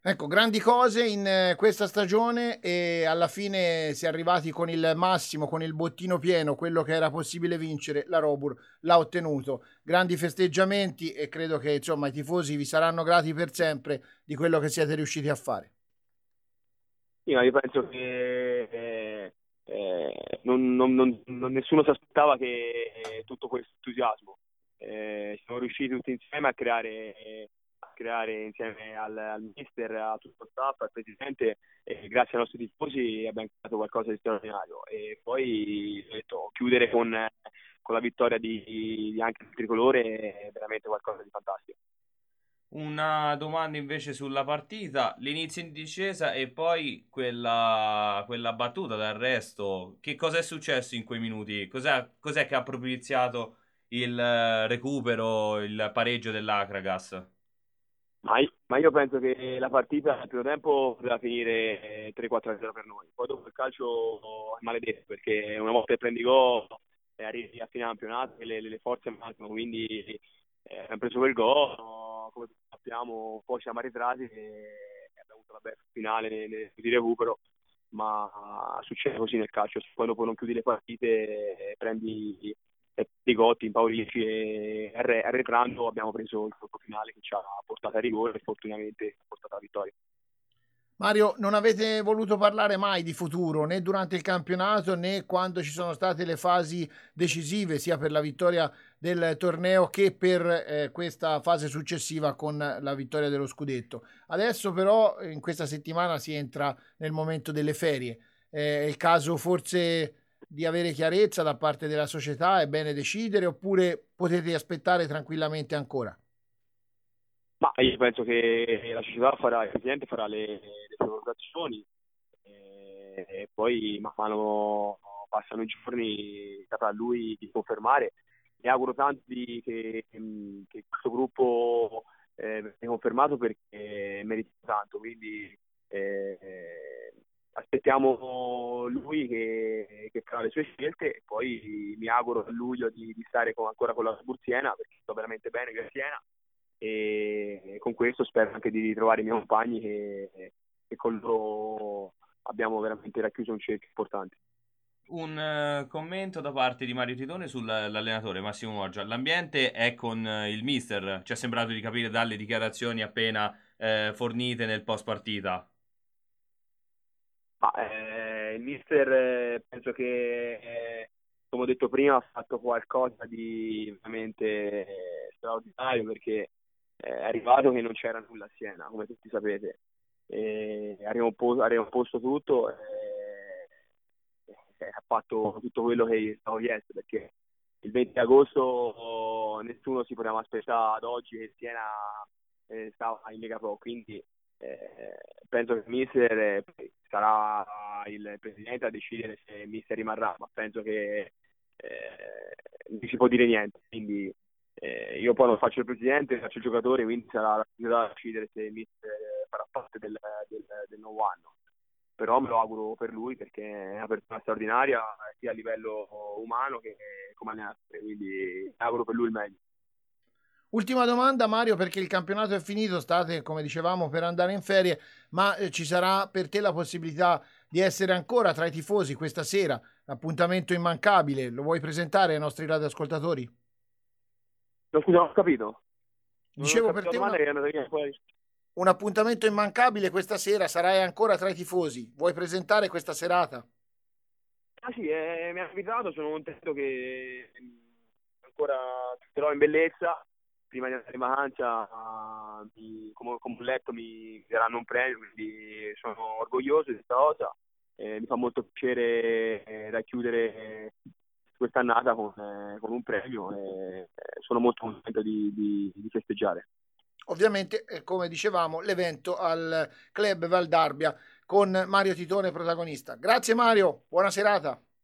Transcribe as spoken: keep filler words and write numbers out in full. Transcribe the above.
Ecco, grandi cose in eh, questa stagione e alla fine si è arrivati con il massimo, con il bottino pieno, quello che era possibile vincere, la Robur l'ha ottenuto. Grandi festeggiamenti e credo che insomma i tifosi vi saranno grati per sempre di quello che siete riusciti a fare. Sì, ma io penso che eh, eh, non, non- non- non- nessuno si aspettava che eh, tutto questo entusiasmo. Eh, siamo riusciti tutti insieme a creare, a creare insieme al, al mister, a tutto il staff, al presidente, e grazie ai nostri tifosi abbiamo creato qualcosa di straordinario. E poi ho detto, chiudere con, con la vittoria di, di anche il tricolore è veramente qualcosa di fantastico. Una domanda invece sulla partita, l'inizio in discesa e poi quella, quella battuta d'arresto. Che cosa è successo in quei minuti? Cos'è, cos'è che ha propiziato il eh, recupero, il pareggio dell'Acragas? Ma io, ma io penso che la partita al primo tempo poteva finire tre quattro a zero per noi. Poi dopo il calcio è maledetto perché una volta che prendi gol e arrivi a fine campionato e le, le forze mancano, quindi eh, abbiamo preso quel gol, come tutti sappiamo, poi siamo arretrati e abbiamo avuto la bella finale nel, nel di recupero, ma succede così nel calcio, se poi dopo non chiudi le partite e prendi i Gotti, Paolici e arre- arretrando abbiamo preso il colpo finale che ci ha portato a rigore e fortunatamente ha portato alla vittoria. Mario, non avete voluto parlare mai di futuro, né durante il campionato né quando ci sono state le fasi decisive, sia per la vittoria del torneo che per eh, questa fase successiva con la vittoria dello scudetto. Adesso però in questa settimana si entra nel momento delle ferie. Eh, è il caso forse di avere chiarezza da parte della società, è bene decidere oppure potete aspettare tranquillamente ancora? Ma io penso che la società farà, il presidente farà le, le sue valutazioni e, e poi man mano passano i giorni, sarà a lui di confermare. Mi auguro tanto di- che, che questo gruppo eh, venga confermato perché merita tanto, quindi eh, eh, aspettiamo lui che, che farà le sue scelte e poi mi auguro a luglio di, di stare con- ancora con la Sburziena perché sto veramente bene qui a Siena e con questo spero anche di ritrovare i miei compagni che, che con loro abbiamo veramente racchiuso un cerchio importante. Un eh, commento da parte di Mario Titone sull'allenatore Massimo Moggia. L'ambiente è con eh, il mister, ci è sembrato di capire dalle dichiarazioni appena eh, fornite nel post partita. Ma, eh, il mister eh, penso che, eh, come ho detto prima, ha fatto qualcosa di veramente eh, straordinario perché eh, è arrivato che non c'era nulla a Siena, come tutti sapete. E ha ricomposto, ha ricomposto tutto e, e ha fatto tutto quello che gli stavo chiesto perché il venti agosto nessuno si poteva aspettare ad oggi che Siena eh, stava in Lega Pro, quindi eh, penso che il mister eh, sarà il presidente a decidere se il mister rimarrà, ma penso che eh, non si può dire niente, quindi eh, io poi non faccio il presidente, faccio il giocatore, quindi sarà la società a decidere se il mister farà parte del, del, del nuovo anno. Però me lo auguro per lui perché è una persona straordinaria sia a livello umano che come allenatore, quindi mi auguro per lui il meglio. Ultima domanda Mario, perché il campionato è finito, state come dicevamo per andare in ferie, ma eh, ci sarà per te la possibilità di essere ancora tra i tifosi questa sera, appuntamento immancabile, lo vuoi presentare ai nostri radioascoltatori? No, scusa, non ho capito. Non ho Dicevo per capito la te domanda una- che è andata via. Poi... un appuntamento immancabile questa sera, sarai ancora tra i tifosi, vuoi presentare questa serata? Ah sì, eh, mi ha invitato, sono contento che mh, ancora però in bellezza. Prima di andare in vacanza, ah, mi- come, come ho letto, mi daranno un premio, quindi sono orgoglioso di questa cosa. Eh, mi fa molto piacere eh, racchiudere quest'annata con, eh, con un premio e eh, sono molto contento di, di, di festeggiare. Ovviamente, eh, come dicevamo, l'evento al Club Valdarbia con Mario Titone protagonista. Grazie Mario, buona serata.